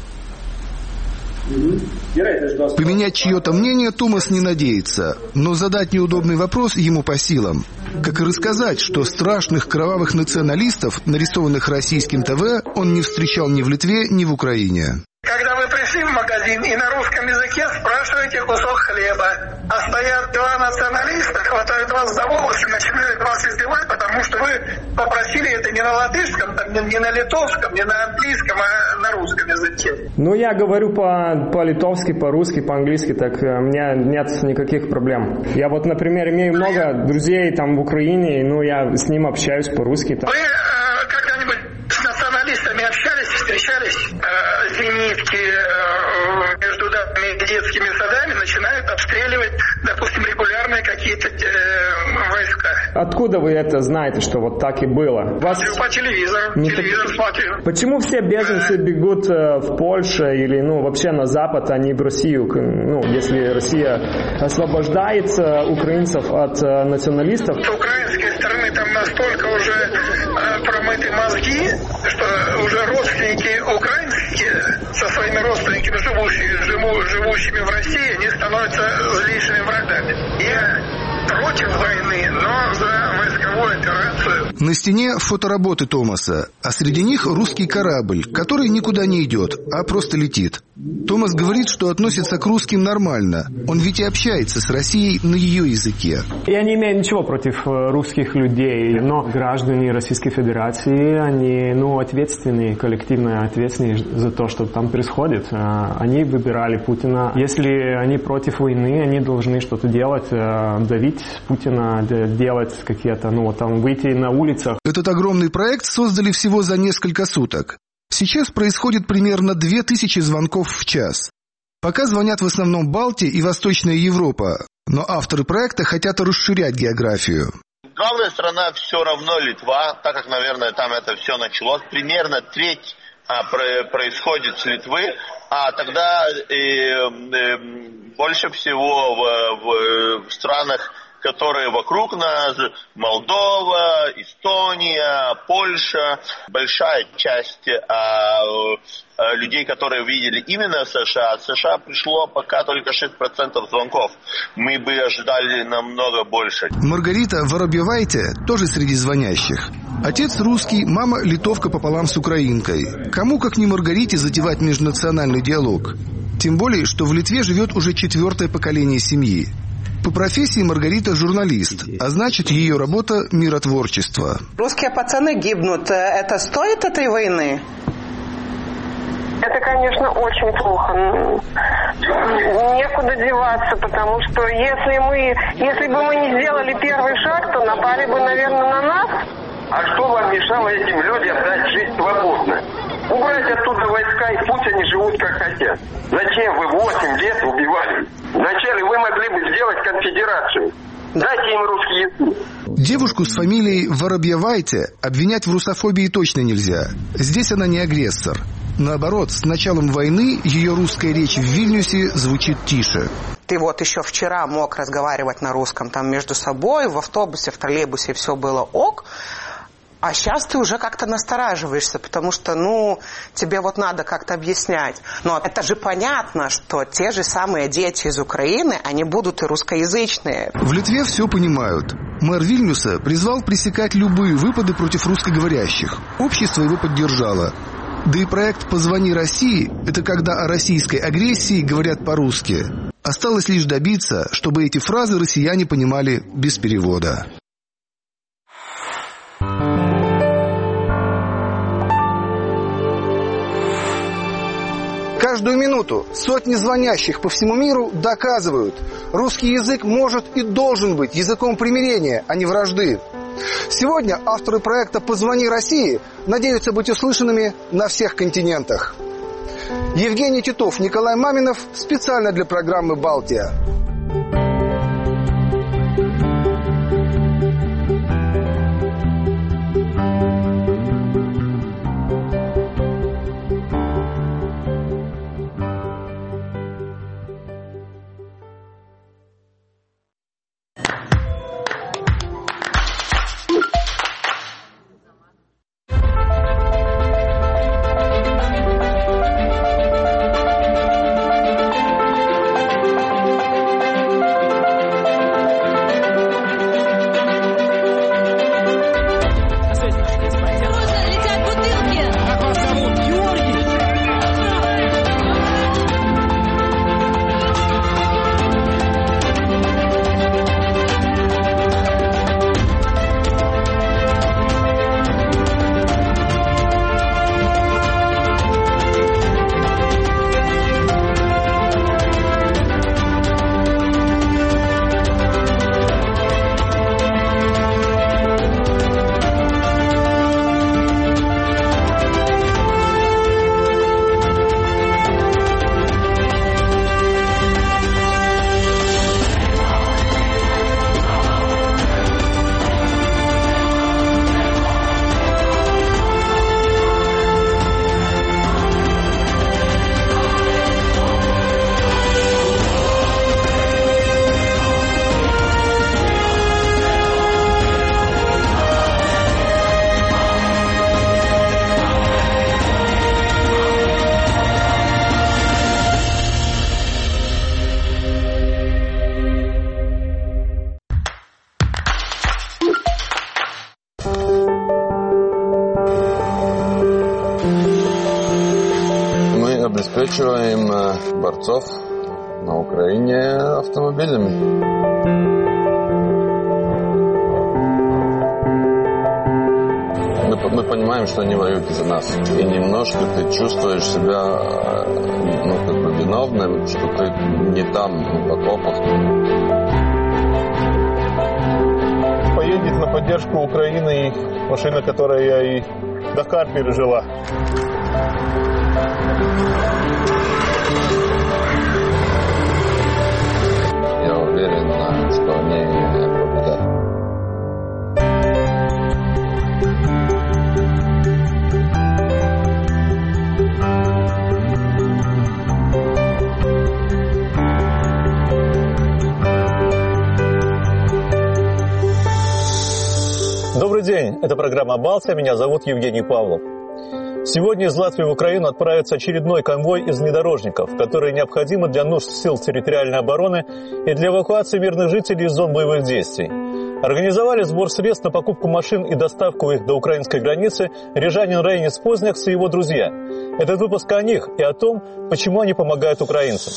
Поменять чье-то мнение Томас не надеется, но задать неудобный вопрос ему по силам. Как и рассказать, что страшных кровавых националистов, нарисованных российским ТВ, он не встречал ни в Литве, ни в Украине. Когда вы пришли Зашли в магазин и на русском языке спрашиваете кусок хлеба. А стоят два националиста, хватают вас за волосы, начинают вас избивать, потому что вы попросили это не на латышском, там, не на литовском, не на английском, а на русском языке. Ну, я говорю по- по-литовски, по-русски, по-английски, так у меня нет никаких проблем. Я вот, например, имею много друзей там в Украине, ну, я с ним общаюсь по-русски. Вы э, когда-нибудь с националистами общались, встречались? Э, зенитки э, между данными детскими садами начинают обстреливать, допустим, регулярные какие-то э, войска. Откуда вы это знаете, что вот так и было? Вас... По телевизору, Ну, телевизор так... смотрю. Почему все беженцы бегут э, в Польшу или, ну, вообще на Запад, а не в Россию? Ну, если Россия освобождает э, украинцев от э, националистов. С украинской стороны там настолько уже э, промыты мозги, что уже родственники украинские со своими родственниками, живущими, живу, живущими в России, они становятся злейшими врагами. Я против войны, но за войсковую операцию. На стене фотоработы Томаса, а среди них русский корабль, который никуда не идет, а просто летит. Томас говорит, что относится к русским нормально. Он ведь и общается с Россией на ее языке. Я не имею ничего против русских людей, но граждане Российской Федерации, они, ну, ответственны, коллективно ответственны за то, что там происходит. Они выбирали Путина. Если они против войны, они должны что-то делать, давить Путина, делать какие-то, ну, там, выйти на улицах. Этот огромный проект создали всего за несколько суток. Сейчас происходит примерно две тысячи звонков в час. Пока звонят в основном Балтия и Восточная Европа, но авторы проекта хотят расширять географию. Главная страна все равно Литва, так как, наверное, там это все началось. Примерно треть а, про, происходит с Литвы, а тогда э, э, больше всего в, в, в странах, которые вокруг нас, Молдова, Эстония, Польша, большая часть а, а, людей, которые видели именно США. От США пришло пока только шесть процентов звонков. Мы бы ожидали намного больше. Маргарита Воробьевайте тоже среди звонящих. Отец русский, мама литовка пополам с украинкой. Кому, как не Маргарите, затевать межнациональный диалог? Тем более, что в Литве живет уже четвертое поколение семьи. По профессии Маргарита журналист, а значит, ее работа – миротворчество. Русские пацаны гибнут. Это стоит этой войны? Это, конечно, очень плохо. Некуда деваться, потому что если мы, если бы мы не сделали первый шаг, то напали бы, наверное, на нас. А что вам мешало этим людям дать жить свободно? Убрать оттуда войска, и пусть они живут как хотят. Зачем вы восемь лет убивали? Вначале вы могли бы сделать конфедерацию. Дайте им русский язык. Девушку с фамилией Воробьевайте обвинять в русофобии точно нельзя. Здесь она не агрессор. Наоборот, с началом войны ее русская речь в Вильнюсе звучит тише. Ты вот еще вчера мог разговаривать на русском там между собой, в автобусе, в троллейбусе все было ок. А сейчас ты уже как-то настораживаешься, потому что, ну, тебе вот надо как-то объяснять. Но это же понятно, что те же самые дети из Украины, они будут и русскоязычные. В Литве все понимают. Мэр Вильнюса призвал пресекать любые выпады против русскоговорящих. Общество его поддержало. Да и проект «Позвони России» – это когда о российской агрессии говорят по-русски. Осталось лишь добиться, чтобы эти фразы россияне понимали без перевода. Каждую минуту сотни звонящих по всему миру доказывают, русский язык может и должен быть языком примирения, а не вражды. Сегодня авторы проекта «Позвони России» надеются быть услышанными на всех континентах. Евгений Титов, Николай Маминов специально для программы «Балтия». обеспечиваем борцов на Украине автомобилями. Мы, мы понимаем, что они воюют из-за нас. И немножко ты чувствуешь себя, ну, как бы виновным, что ты не там, в окопах. Поедет на поддержку Украины и машина, которая и Дакар пережила. Я уверен, что они победят. Добрый день, это программа «Балтия», меня зовут Евгений Павлов. Сегодня из Латвии в Украину отправится очередной конвой из внедорожников, которые необходимы для нужд сил территориальной обороны и для эвакуации мирных жителей из зон боевых действий. Организовали сбор средств на покупку машин и доставку их до украинской границы рижанин Рейнис Познякс и его друзья. Этот выпуск о них и о том, почему они помогают украинцам.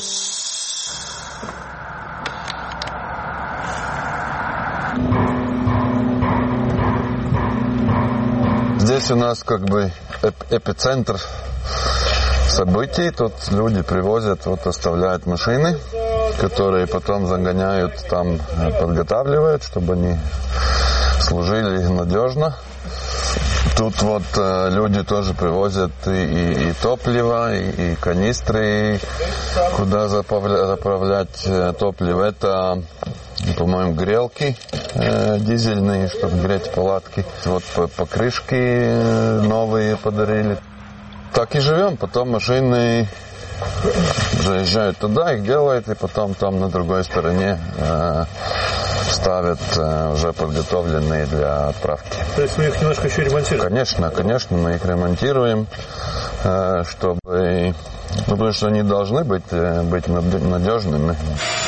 Здесь у нас как бы эпицентр событий. Тут люди привозят, вот оставляют машины, которые потом загоняют там, подготавливают, чтобы они служили надежно. Тут вот э, люди тоже привозят и, и, и топливо, и, и канистры, куда заправлять э, топливо. Это, по-моему, грелки э, дизельные, чтобы греть палатки. Вот покрышки э, новые подарили. Так и живем. Потом машины заезжают туда, их делают, и потом там на другой стороне э, ставят э, уже подготовленные для отправки. То есть вы их немножко еще ремонтируете? Конечно, конечно, мы их ремонтируем, э, чтобы, ну, потому что они должны быть, э, быть надежными.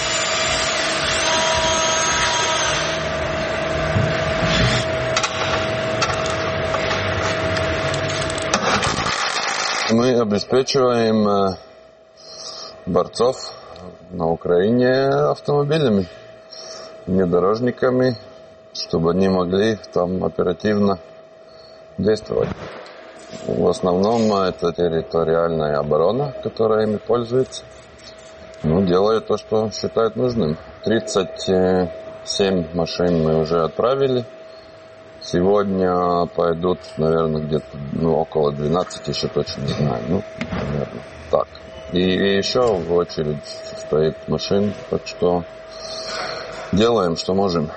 Мы обеспечиваем э, борцов на Украине автомобилями, внедорожниками, чтобы они могли там оперативно действовать. В основном это территориальная оборона, которая ими пользуется. Ну, делает то, что считает нужным. тридцать семь машин мы уже отправили. Сегодня пойдут, наверное, где-то ну, около двенадцати, еще точно не знаю. Ну, наверное, так. И, и еще в очередь стоит машин, так что делаем, что можем.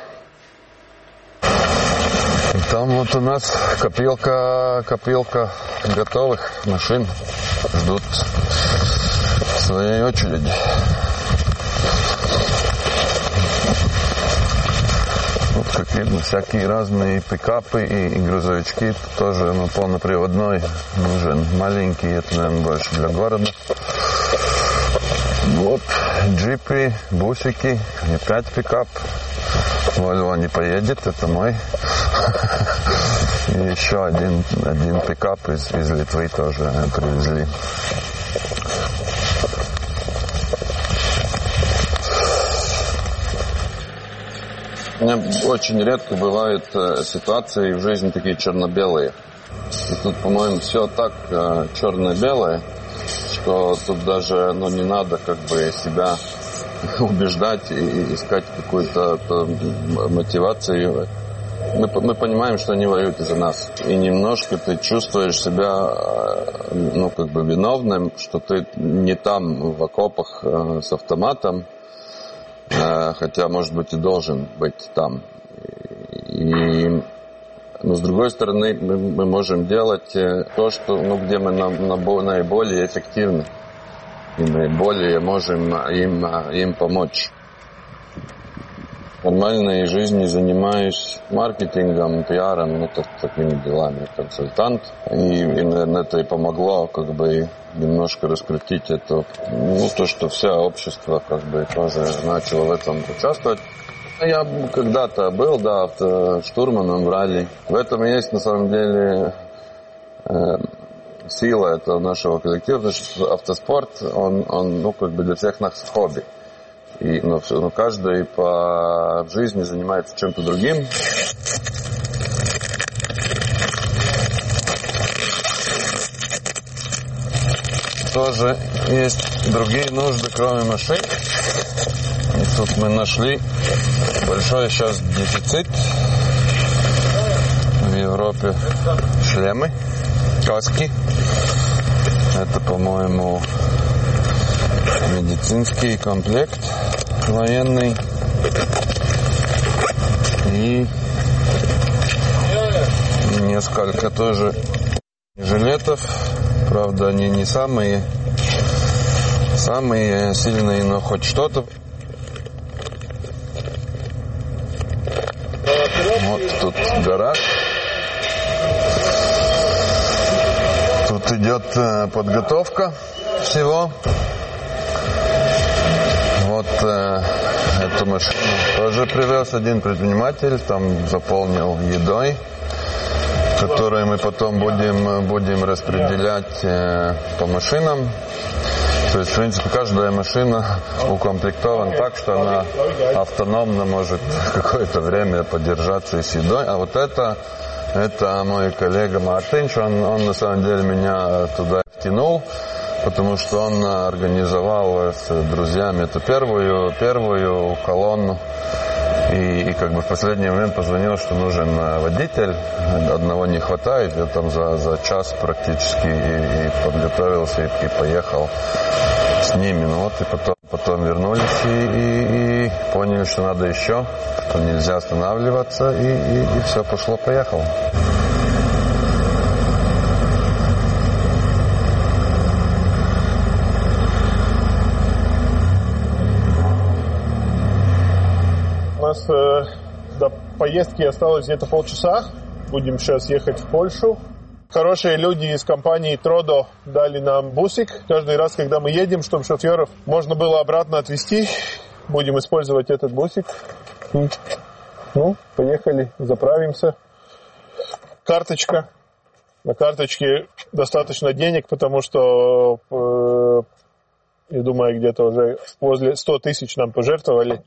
Там вот у нас копилка, копилка готовых машин ждут своей очереди. Вот как видно, всякие разные пикапы и, и грузовички тоже ну, полноприводной нужен. Маленький, это, наверное, больше для города. Вот джипы, бусики, опять пикап. Вольво не поедет, это мой. И еще один, один пикап из, из Литвы тоже привезли. У меня очень редко бывают э, ситуации в жизни такие черно-белые. И тут, по-моему, все так э, черно-белое, что тут даже ну, не надо как бы себя убеждать и искать какую-то мотивацию. Мы, мы понимаем, что они воюют из-за нас. И немножко ты чувствуешь себя ну, как бы виновным, что ты не там в окопах э, с автоматом, хотя, может быть, и должен быть там. И, но, с другой стороны, мы, мы можем делать то, что, ну, где мы на, на, наиболее эффективны. И наиболее можем им, им помочь. В нормальной жизни занимаюсь маркетингом, пиаром, ну, так, такими делами, консультант. И, и, наверное, это и помогло как бы немножко раскрутить это, ну, то, что все общество как бы тоже начало в этом участвовать. Я когда-то был, да, штурманом в ралли. В этом есть, на самом деле, э, сила этого нашего коллектива, потому что автоспорт, он, он ну, как бы для всех нас хобби. И, ну, ну, каждый по жизни занимается чем-то другим. Тоже есть другие нужды, кроме машин. И тут мы нашли большой сейчас дефицит в Европе. Шлемы, каски. Это, по-моему, медицинский комплект военный. И несколько тоже жилетов. Правда, они не самые, самые сильные, но хоть что-то. Вот тут гараж. Тут идет подготовка всего. Вот э, эту машину тоже привез один предприниматель, там заполнил едой, которые мы потом будем, будем распределять э, по машинам. То есть, в принципе, каждая машина укомплектована так, что она автономно может какое-то время подержаться и с едой. А вот это, это мой коллега Мартинч, он, он на самом деле меня туда втянул, потому что он организовал с друзьями эту первую, первую колонну. И, и как бы в последний момент позвонил, что нужен водитель, одного не хватает, я там за, за час практически и, и подготовился и, и поехал с ними. Ну вот и потом, потом вернулись и, и, и поняли, что надо еще, что нельзя останавливаться, и, и, и все, пошло-поехало. У нас э, до поездки осталось где-то полчаса. Будем сейчас ехать в Польшу. Хорошие люди из компании Тродо дали нам бусик. Каждый раз, когда мы едем, чтобы шоферов можно было обратно отвезти, будем использовать этот бусик. Ну, поехали, заправимся. Карточка. На карточке достаточно денег, потому что, э, я думаю, где-то уже возле ста тысяч нам пожертвовали.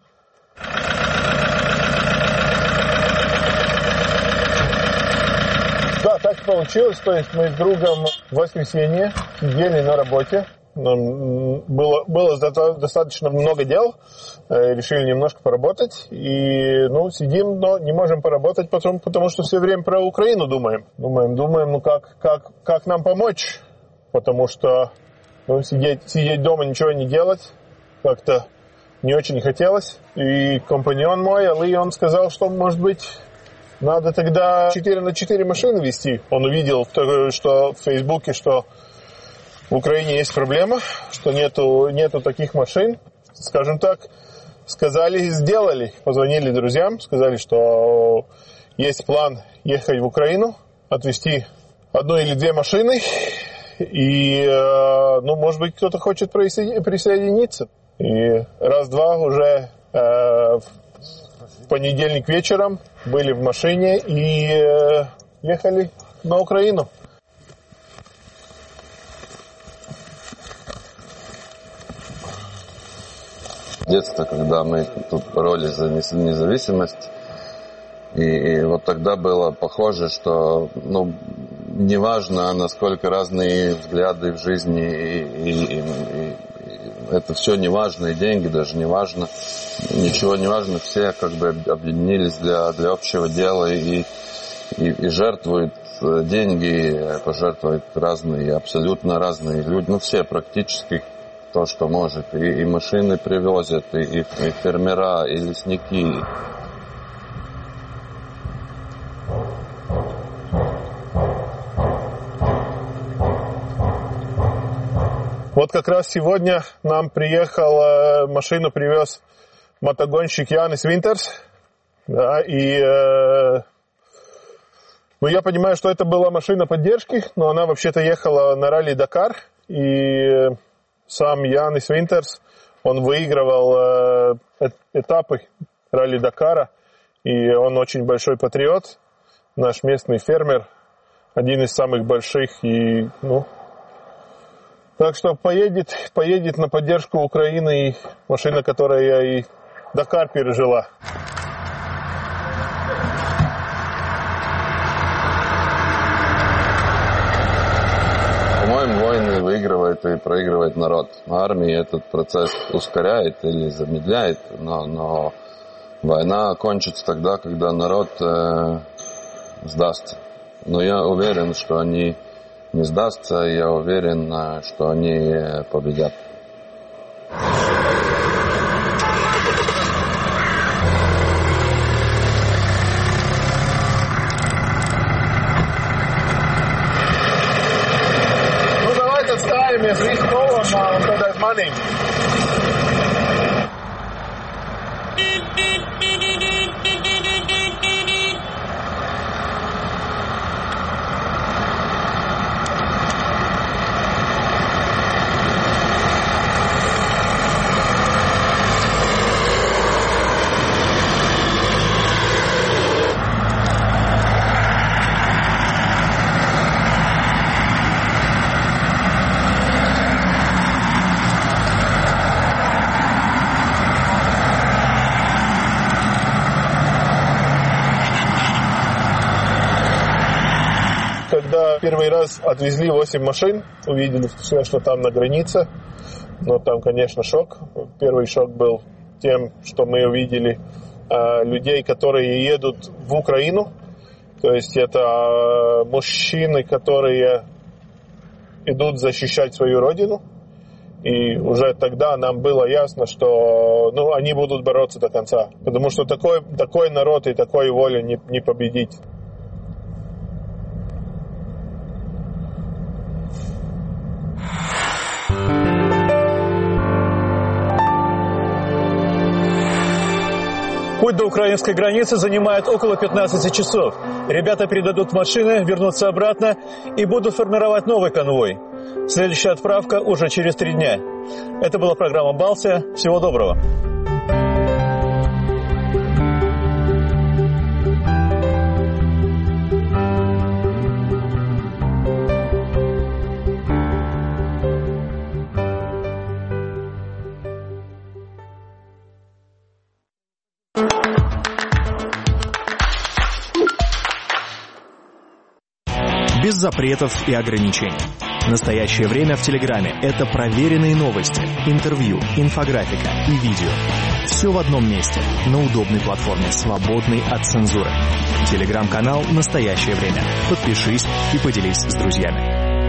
Да, так получилось. То есть мы с другом в воскресенье сидели на работе. Нам было, было достаточно много дел. Решили немножко поработать. И, ну, сидим, но не можем поработать, потому, потому что все время про Украину думаем. Думаем, думаем, ну, как, как, как нам помочь. Потому что, ну, сидеть, сидеть дома, ничего не делать, как-то не очень хотелось. И компаньон мой, Али, он сказал, что, может быть, надо тогда четыре на четыре машины вести. Он увидел, что в Фейсбуке, что в Украине есть проблема, что нету, нету таких машин. Скажем так, сказали и сделали. Позвонили друзьям, сказали, что есть план ехать в Украину, отвезти одну или две машины. И, ну, может быть, кто-то хочет присоединиться. И раз-два уже э, в понедельник вечером были в машине и э, ехали на Украину. Детство, когда мы тут боролись за независимость, и, и вот тогда было похоже, что, ну, неважно, насколько разные взгляды в жизни, и, и, и, и это все не важно, и деньги даже не важно, ничего не важно, все как бы объединились для, для общего дела и, и, и жертвуют деньги, пожертвуют разные, абсолютно разные люди, ну все практически то, что может, и, и машины привозят, и, и, и фермера, и лесники. Вот как раз сегодня нам приехал, машину привез мотогонщик Янис Винтерс. Да, и э, ну, я понимаю, что это была машина поддержки, но она вообще-то ехала на ралли Дакар. И сам Янис Винтерс, он выигрывал э, этапы ралли Дакара. И он очень большой патриот, наш местный фермер, один из самых больших и, ну, Так что поедет, поедет на поддержку Украины и машина, которая и Дакар пережила. По-моему, войны выигрывает и проигрывает народ. Армия этот процесс ускоряет или замедляет, но, но война кончится тогда, когда народ э, сдастся. Но я уверен, что они не сдастся, и я уверен, что они победят. Ну, давайте отставим, если рискованно, а он тогда изманим. Когда первый раз отвезли восемь машин, увидели все, что там на границе. Но там, конечно, шок. Первый шок был тем, что мы увидели э, людей, которые едут в Украину. То есть это э, мужчины, которые идут защищать свою родину. И уже тогда нам было ясно, что ну, они будут бороться до конца. Потому что такой, такой народ и такой волю не, не победить. Путь до украинской границы занимает около пятнадцати часов. Ребята передадут машины, вернутся обратно и будут формировать новый конвой. Следующая отправка уже через три дня. Это была программа «Балтия». Всего доброго. Без запретов и ограничений. Настоящее время в Телеграме – это проверенные новости, интервью, инфографика и видео. Все в одном месте, на удобной платформе, свободной от цензуры. Телеграм-канал «Настоящее время». Подпишись и поделись с друзьями.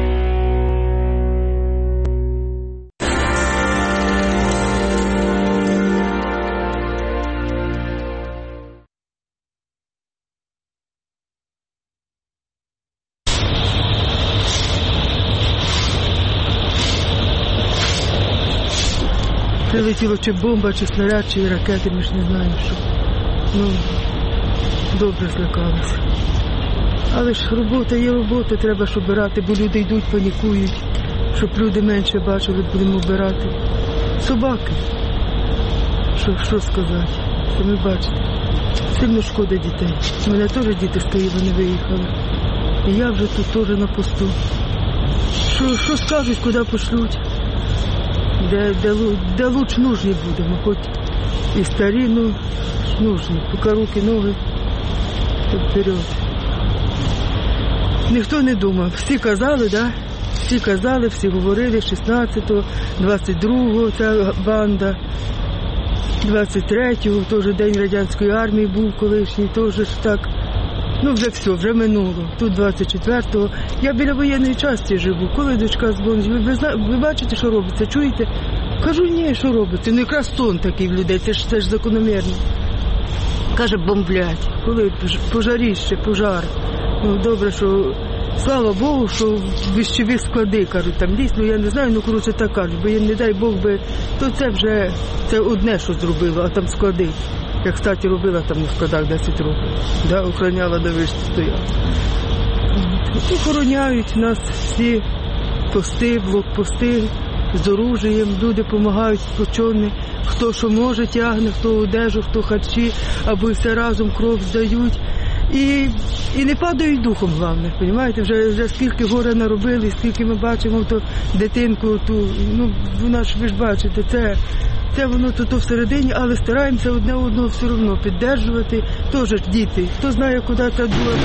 Прилетіло чи бомба, чи снаряд, чи ракети, ми ж не знаємо, що. Ну, добре злякалися. Але ж робота є робота, треба ж обирати, бо люди йдуть, панікують, щоб люди менше бачили, будемо обирати. Собаки. Що, що сказати? Самі бачите. Сильно шкода дітей. У мене теж діти з Києва не виїхали. І я вже тут теж на посту. Що, що скажуть, куди пошлють? Де, де, де луч нужні будемо, хоч і старі, ну, нужні, поки руки, ноги, то вперед. Ніхто не думав, всі казали, да? Всі казали, всі говорили, шістнадцятого, двадцять другого ця банда, двадцять третього, теж День радянської армії був колишній, теж ж так. Ну, вже все, вже минуло. Тут двадцять четвертого. Я біля воєнної частини живу. Коли дочка дзвонить, ви, ви, ви бачите, що робиться? Чуєте? Кажу, ні, що робиться? Ну, якраз тон такий в людей, це ж, це ж закономірно. Каже, бомблять. Коли пожаріще, пожар. Ну, добре, що, слава Богу, що вищові склади, кажуть, там дійсно, я не знаю, ну, коротше, так кажуть, бо не дай Бог би, то це вже, це одне, що зробило, а там склади. Я, кстати, робила там на складах десять років. Да, охороняла, де вишці стояла. Охороняють нас всі пости, блокпости з оружієм. Люди допомагають сплочені. Хто що може тягне, хто одежу, хто харчі, або все разом кров здають. І, і не падають духом, головне, розумієте? Вже, вже скільки горе наробили, скільки ми бачимо ту дитинку, ту, ну, вона ж, ви ж бачите, це, це воно тут всередині, але стараємося одне одного все одно підтримувати. Теж діти, хто знає, куди це було.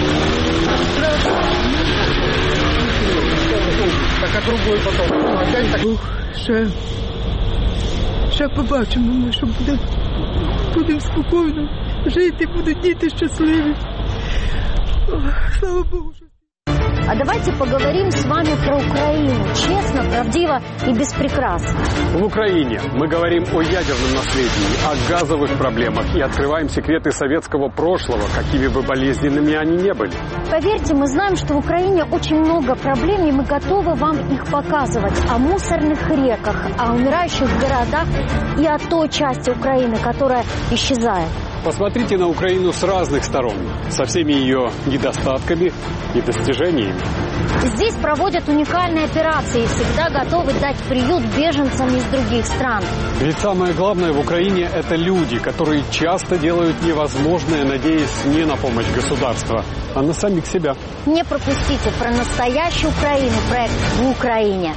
Так, а другою потім? Опять так? Ух, ще, ще побачимо, ми, що буде, будемо спокійно жити, будуть діти щасливі. Ох, слава Богу. А давайте поговорим с вами про Украину. Честно, правдиво и без прикрас. В Украине мы говорим о ядерном наследии, о газовых проблемах и открываем секреты советского прошлого, какими бы болезненными они не были. Поверьте, мы знаем, что в Украине очень много проблем, и мы готовы вам их показывать. О мусорных реках, о умирающих городах и о той части Украины, которая исчезает. Посмотрите на Украину с разных сторон, со всеми ее недостатками и достижениями. Здесь проводят уникальные операции и всегда готовы дать приют беженцам из других стран. Ведь самое главное в Украине – это люди, которые часто делают невозможное, надеясь не на помощь государства, а на самих себя. Не пропустите про настоящую Украину, проект в Украине.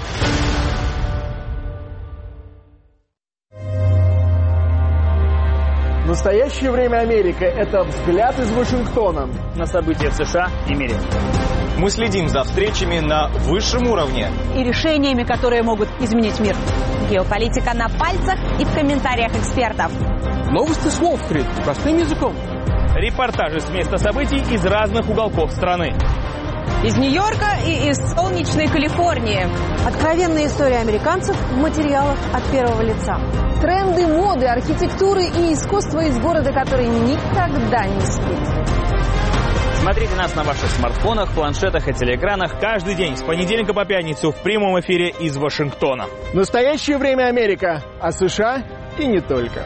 В настоящее время Америка – это взгляд из Вашингтона на события в США и мире. Мы следим за встречами на высшем уровне и решениями, которые могут изменить мир. Геополитика на пальцах и в комментариях экспертов. Новости с Уолл-стрит простым языком. Репортажи с места событий из разных уголков страны. Из Нью-Йорка и из солнечной Калифорнии. Откровенные истории американцев в материалах от первого лица. Тренды моды, архитектуры и искусства из города, который никогда не спит. Смотрите нас на ваших смартфонах, планшетах и телеэкранах каждый день с понедельника по пятницу в прямом эфире из Вашингтона. В настоящее время Америка, а США и не только.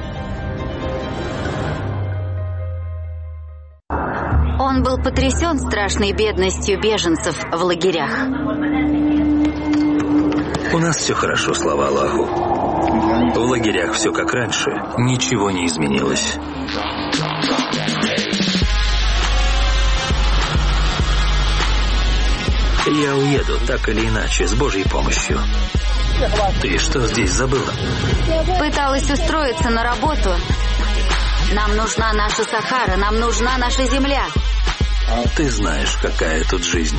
Он был потрясен страшной бедностью беженцев в лагерях. У нас все хорошо, слава Аллаху. В лагерях все как раньше, ничего не изменилось. Я уеду, так или иначе, с Божьей помощью. Ты что здесь забыла? Пыталась устроиться на работу. Нам нужна наша Сахара, нам нужна наша земля. Ты знаешь, какая тут жизнь.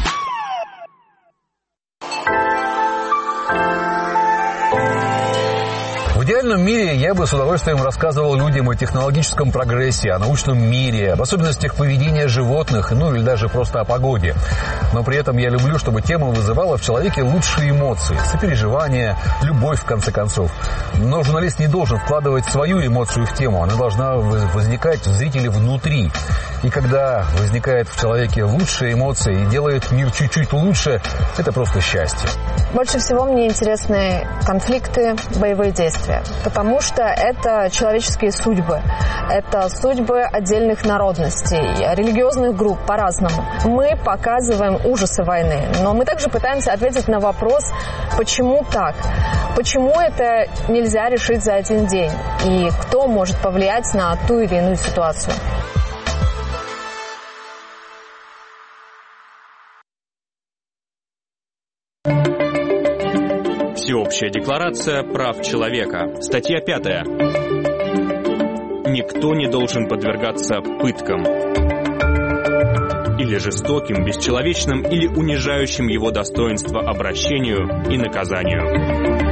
В идеальном мире я бы с удовольствием рассказывал людям о технологическом прогрессе, о научном мире, об особенностях поведения животных, ну или даже просто о погоде. Но при этом я люблю, чтобы тема вызывала в человеке лучшие эмоции, сопереживание, любовь, в конце концов. Но журналист не должен вкладывать свою эмоцию в тему, она должна возникать в зрителе внутри. И когда возникает в человеке лучшие эмоции и делает мир чуть-чуть лучше, это просто счастье. Больше всего мне интересны конфликты, боевые действия, потому что это человеческие судьбы, это судьбы отдельных народностей, религиозных групп по-разному. Мы показываем ужасы войны, но мы также пытаемся ответить на вопрос, почему так, почему это нельзя решить за один день и кто может повлиять на ту или иную ситуацию. Всеобщая декларация прав человека. Статья пятая. Никто не должен подвергаться пыткам или жестоким, бесчеловечным или унижающим его достоинство обращению и наказанию.